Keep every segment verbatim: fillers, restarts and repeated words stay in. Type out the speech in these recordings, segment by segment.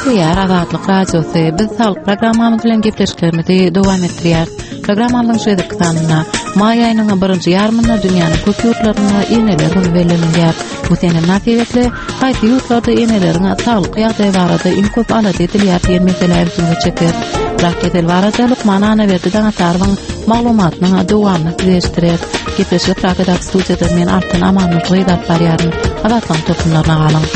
Ýa Azatlyk Radiosu biz sağlyk programmamyz bilen gepleşiklerimizi dowam etdirýär. Programmamyň şeýle kysanyna may aýynyň birinji ýarmynda dünýäniň köp ýurtlaryna eneler güni berilýär. Bu senem näsibetli haýsy ýurtlarda eneleriň sağlyk ýagdaýy barada iň köp alady edilýär diýen meseleler üstünde çeker. Raketel barada Lukman Anaverdi daňa tarbyň maglumatynyň dowamyny sizleşdirer. Gepleşik raketak studiýada men Altan Amanlyk redat barýarym. Azatlyk toplanmaryna galyň.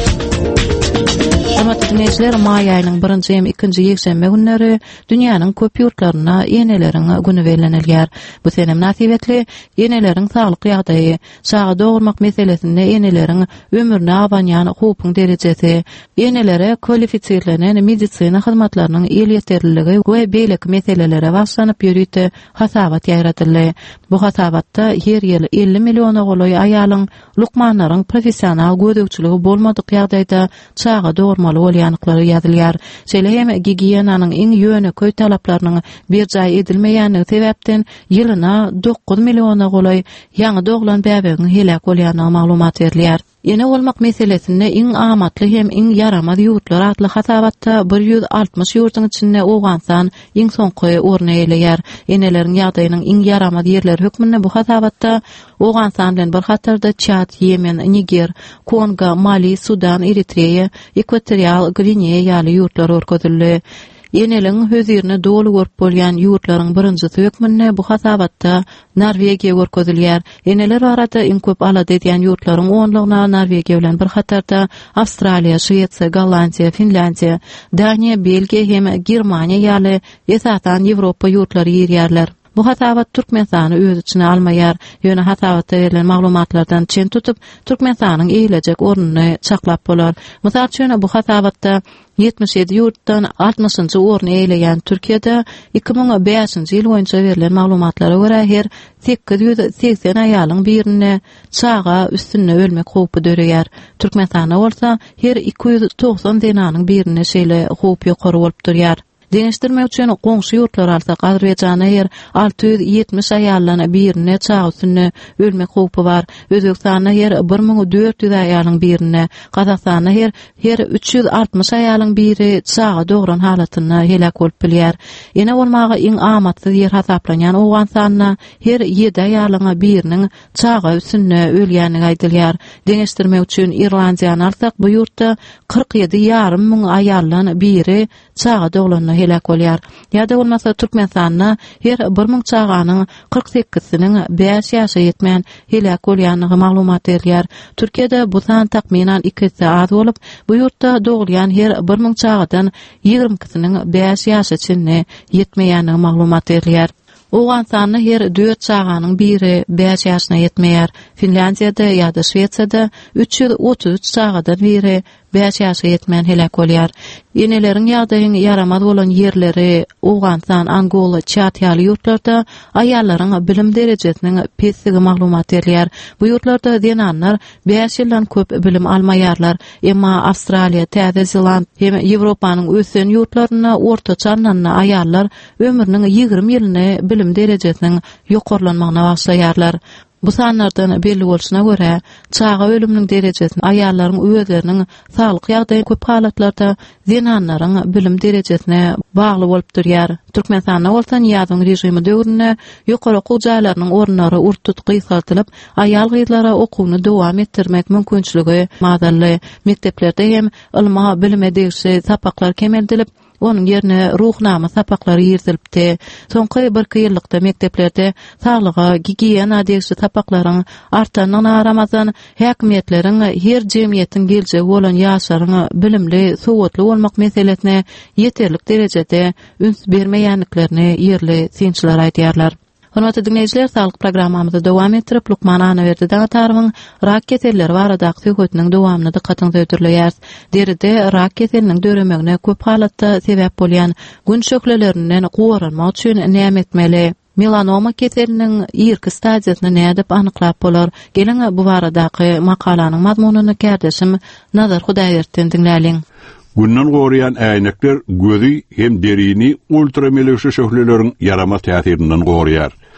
Hormatly dinleýijiler, may aýynyň birinji hem ikinji ýekşembe günleri dünýäniň köp ýurtlaryna eneleriň güni berilýär. Bu senem näsibetli eneleriň saglyk ýagdaýy, çağa dogurmak meselesinde eneleriň ömürne abanýan hukuk derejesi, enelere kwalifisirlenen medisina hyzmatlarynyň el ýeterliligi we beýlek meselelere başlanyp ýörýte hasabat ýaratyldy. Bu hasabatda her ýyly elli milliona goloý aýalyň lukmanlaryň professional gödökçüligi bolmadyk ýagdaýda çağa dogurmaly bolýanlyklary ýazylýar. Şeýle hem gigiyenanyň iň ýöneköy talaplarynyň bir jaý edilmeýänligi sebäpden ýylyna dokuz milliona goloý ýaňy doglan bäbeginiň helak bolýanyny maglumat berilýär. Ene olmak meselesinde iň amatly hem iň yaramaz ýurtlar atly hasabatda bir ýüz altymyş ýurtyň içinde owansan iň soňky orna eýleýär. Eneleriň ýagdaýynyň iň yaramaz ýerleri hökmünde bu hasabatda owansan bilen bir hatarda Çad, Yemen, Niger, Kongo, Mali, Sudan, Eritreýa, Ekwatorial Gvineýa ýaly ýurtlar örkezildi. Eneliň hözirini dolu görüp bolýan ýurtlaryň birinjisi hökmünde bu hasabatda Norwegiýa görkezilýär. Eneler arada iň köp alady edýän ýurtlaryň onlugyna Norwegiýa bilen bir hatarda Awstraliýa, Şwetsiýa, Gollandiýa, Finlandiýa, Daniýa, Belgiýa hem Germaniýa ýaly esasdan Ýewropa ýurtlary ýerýärler. Bu hasabat Türkmenistany öz içine almaýar. Ýöne hasabatda verilen maglumatlardan çen tutup Türkmenistanyň eýilecek ornuny çaklap bolar. Mysal üçin bu hasabatda yetmiş ýedi ýurtdan altymyşynjy orny eýleýän Türkiýede iki ming beşinji ýyl boýunça verilen maglumatlara görä her sekiz ýüz seksen aýalyň birine çağa üstünde ölmek hukupy döreýär. Türkmenistanda bolsa her iki ýüz doksan denanyň birine şeýle hukup ýokary bolup durýar. Deňeşdirmek üçin goňşy ýurtlar alsak Azerbaýjana her alty ýüz ýetmiş aýalyň birine çağa üstünde ölmek hukupy bar. Özbekistana her bir ming dört ýüz aýalyň birine, Gazakstana her her üç ýüz altymyş aýalyň biri çağa dogran halatyna helak bolup bilýär. Ene bolmagy iň amatly ýer hasaplanýan Owansanyna her ýedi aýalyň biriniň çağa üstünde ölýänligi aýdylýar. Deňeşdirmek üçin Irlandiýany alsak bu ýurtda kırk yedi ýarym ming aýalyň biri çağa doglan helak bolýar. Ýa-da bolmasa Türkmenistanyna her bir ming çağanyň kırk sekiziniň beş ýaşa ýetmän helak bolýanlygy maglumat berilýär. Türkiýede bu san takminan iki az bolup, bu ýurtda dogulýan her bir ming çağadan ýigrimikisiniň beş ýaşa çynne ýetmeýänligi maglumat berilýär. Owansanyň her dört çağanyň biri beş ýaşyna ýetmeýär. Finlandiýada ýa-da Şwetsiýada üç ýüz otuz üç çağadan biri beş ýaşa ýetmän helak bolýar. Eneleriň ýagdaýyny yaramaz bolan ýerleri Owanstan, Angola, Çad ýaly ýurtlarda aýallaryň bilim derejesiniň pesigi maglumat berilýär. Bu ýurtlarda denanlar beş ýyldan köp bilim almaýarlar. Emma Awstraliýa, Täze Zeland hem Ýewropanyň ösen ýurtlaryna ortaça anlanyň aýallar ömrüniň ýygrimi ýylyny bilim derejesiniň ýokarlanmagyna başlaýarlar. Bu sanlardan belli bolşuna görä, çağa ölümniň derejesini aýallaryň özleriniň saglyk ýagdaýy köp halatlarda zenanlaryň bilim derejesine bagly bolup durýar. Türkmenistanda bolsa ýazyň rejimi döwründe ýokary okuw jaýlarynyň ornary urtut gysgatylyp, aýal gyzlara okuwny dowam etdirmek mümkinçiligi maýdaly. Mekteplerde hem ilma bilime degişli sapaklar kemeldilip, onun yerine ruhnama sapaklary ýertilipdi. Soňky bir ýyllykda mekteplerde saglyga, gigiýena degişli sapaklaryň artanyny aramazdan häkimetleriň her jemgyýetiň geljegi bolan ýaşlaryň bilimli, sowatly bolmak meselesine ýeterlik derejede üns bermeýänliklerini ýerli synçylar aýdýarlar. Hormatly dinleýijiler, sağlyk programmamyzy dowam etdirip Lukman Anaverdi daňa tarbyň rak keselleri baradaky söhbetiniň dowamyny dikkatyňizi öwdürleýär. Deride rak keseliniň döremegine köp halatda sebäp bolýan gün şöklelerinden gowaranmak üçin näme etmeli? Melanoma keseliniň ýerki stadiýasyny nädip anyklap bolar? Geleň bu baradaky makalanyň mazmunyny kärdeşim Nazar Hudaýerden dinläliň. Günden gorayan äýnekler gözi hem derini ultrameleşe şöhleleriň yarama täsirinden gorayar.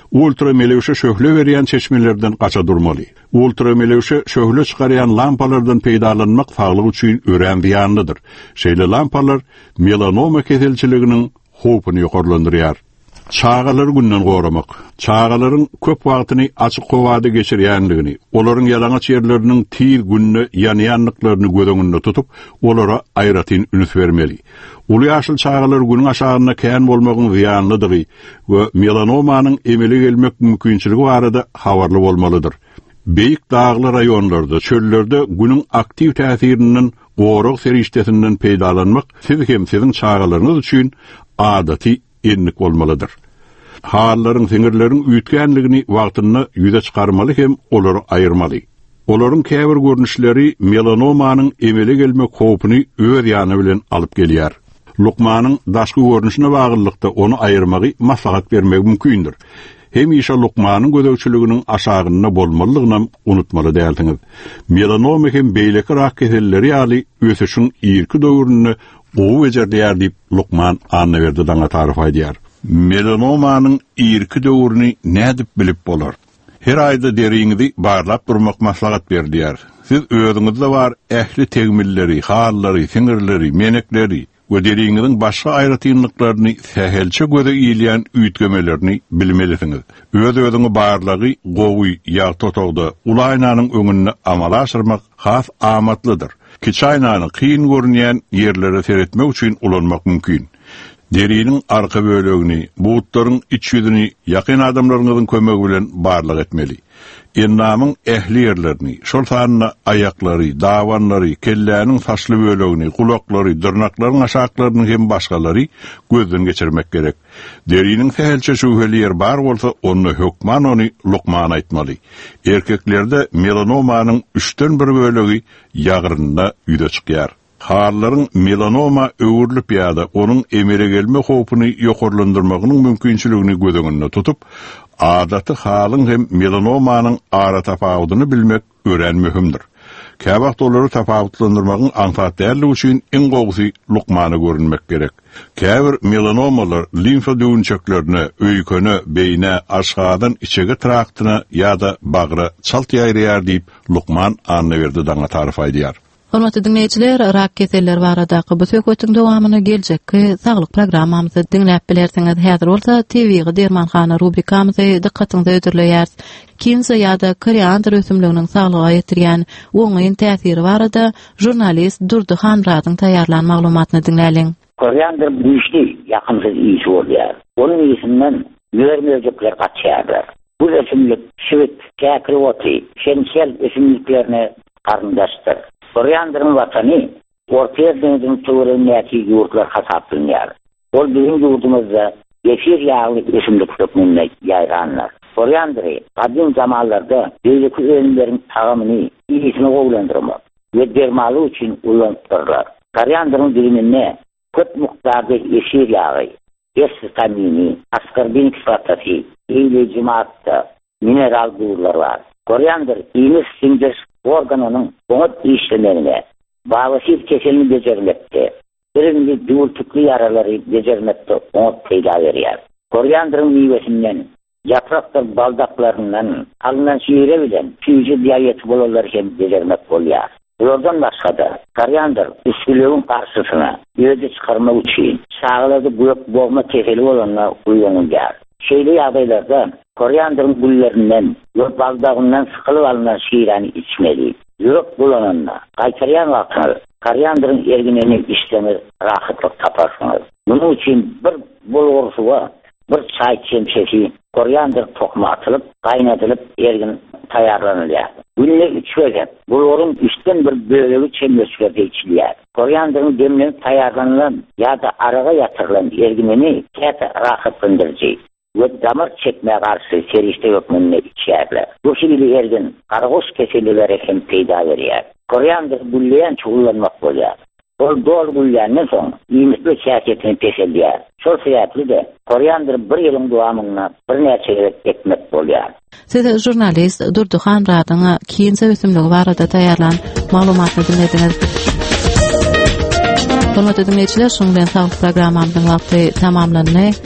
ultra melewşe şöhle berýän çeşmelerden gaça durmaly. Ultra melewşe şöhle çykarýan lampalardan peýdalanmak saglyk üçin ören ziyanlydyr. Şeýle lampalar melanoma keselçiliginiň howpuny ýokarlandyrýar. Çağalar günden goramak. Çağalaryň köp wagtyny açyk howada geçirýänligini, olaryň ýalaňaç ýerleriniň tir günne ýanýanlyklaryny göz tutup, olara aýratyn ünüs bermeli. Uly ýaşyl çağalar günüň aşagyna kän bolmagyň ziyanlydygy we melanomanyň emeli gelmek mümkinçiligi barada habarly bolmalydyr. Beýik dağlar raýonlarda, çöllerde günüň aktiw täsiriniň gorok serişdesinden peýdalanmak siz hem siziň çağalaryňyz üçin adaty enlik bolmalydyr. Hallaryň siňirleriň üýtgenligini wagtyna ýüze çykarmaly hem olary aýyrmaly. Olaryň käbir görnüşleri melanomanyň emeli gelmek howpuny öz ýany bilen alyp gelýär. Lukmanyň daşky görnüşine bagylykda onu aýyrmagy maslahat bermek mümkindir. Hem işe Lukmanyň gözegçiliginiň aşagyna bolmalygyny unutmaly däldiňiz. Melanoma hem beýleki rak keselleri ýaly ösüşiň ýerki döwrüne gowy bejerdiýär diýip Lukman anna berdi daňa tarif aýdýar. Melanomanyň ýerki döwrüni nädip bilip bolar? Her aýda deriňizi barlap durmak maslahat berdiýär. Siz özüňizde bar ähli tegmilleri, hallary, siňirleri, menekleri we deriňiziň başga aýratynlyklaryny sähelçe göze iýilýän üýtgemelerini bilmelisiňiz. Öz-özüňi barlagy gowy ýa totogda ulaýnanyň öňüne amala aşyrmak has amatlydyr. Kiçaýnany kyn görünýän ýerlere seretmek üçin ulanmak mümkin. Deriniň arka bölegini, buutlaryň iç ýüzüni ýakyn adamlaryňyzyň kömegi bilen barlyk etmeli. Ennamyň ähli ýerlerini, şol sanyna aýaklary, dawanlary, kelläniň saçly bölegini, kulaklary, dyrnaklaryň aşaklaryny hem başgalary gözden geçirmek gerek. Deriniň sähelçe şüheli ýer bar bolsa, onu hökman ony Lukman aýtmaly. Erkeklerde melanomanyň üçten bir bölegi ýagryna ýüze çykýar. Hallaryň melanoma öwürlüp ýa-da onuň emele gelme howpuny ýokarlandyrmagynyň mümkinçiligini göz tutup, adaty halyň hem melanomanyň ara tapawudyny bilmek ören mühimdir. Käbagt olary tapawutlandyrmagyň anfatdärligi üçin en gowsy Lukmany görünmek gerek. Käbir melanomalar limfa düýünçeklerine, öýkene, beýne, aşgadan içege traktyna ýa-da bagra çalt ýaýrýar diýip Lukman anna berdi daňa tarif aýdýar. Hormatly dinleýijiler, rak keselleri baradaky bu söhbetiň dowamyny geljekki saglyk programmamyzda dinläp bilersiňiz. Häzir bolsa T V-ge Dermanhana rubrikamyzy dikkatiňizde ödürleýär. Kinsa ýa-da koriandr ösümliginiň saglyga ýetirýän oňaýyn täsiri barada jurnalist Durdy Hanradyň taýýarlan maglumatyny dinläliň. Koriandr güýçli ýakynsyz iýsi bolýar. Onuň iýsinden möwer-möwerjekler gatşýarlar. Bu ösümlik şüwet, käkri oty, şençel ösümliklerine garyndaşdyr. Koriandryň watany Orta Deniziň töwerindäki ýurtlar hasaplanýar. Ol bizim ýurdumyzda ýeşil ýağly ösümlik hökmünde ýaýranlar. Koriandry gadyň zamanlarda beýleki öýünleriň tagamyny iýsini gowlandyrmak we dermaly üçin ulanypdyrlar. Koriandryň diliminde köp mukdarda ýeşil ýagy, S-vitamini, askorbinik kislatasy, ýyly-jimatda mineral duygular var. Koriandr iýni sindir organynyň oňat işlemelerine, bawasir keselini bejermekde, birini duýultukly ýaralary bejermekde oňat peýda berýär. Koriandryň miwesinden, ýapraklar baldaklarynyň alynan şeýre bilen tüýji diýet bolanlar hem bejermek bolýar. Bulardan başga da koriandr üskülegiň garşysyna ýöze çykarmak üçin şaglady göp bolma keseli bolanlar uýanýar. Şeýle ýagdaýlarda koriandryň gullerinden we baldagyndan sykylyp alynan şeýrani içmeli. Ýürek bulananda gaýtarýan wagtda koriandryň ergineni işlemi rahatlyk taparsyňyz. Munyň üçin bir bolgur suwa bir çay çemçesi koriandr tokma atylyp, gaýnatylyp ergin taýýarlanýar. Günde üç wagt bolguryň üçten bir bölegi çemçesinde içilýär. Koriandryň demlenip taýýarlanan ýa-da araga ýatyrylan ergineni käte rahatlandyrjy we damar çekme garşy serişde hökmünde içýärler. Bu şeýle ergin gargoş keselleri hem peýda berýär. Koriandr gulleýän çugulanmak bolýar. Ol dol gulleýänden soň ýemekli çäketini peşelýär. Şol sebäpli de koriandr bir ýylyň dowamyna bir näçe ýyl etmek bolýar. Siz jurnalist Durdy Hanradyň Kinsa ösümligi barada taýýarlan maglumatyny dinlediňiz. Hormatly dinleýijiler, şoň bilen saglyk programmamyzyň wagty tamamlandy.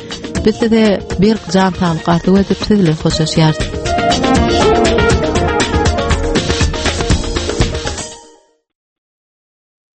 Bitti de bir can tanık arty ödüp sizle hoşlaşýar.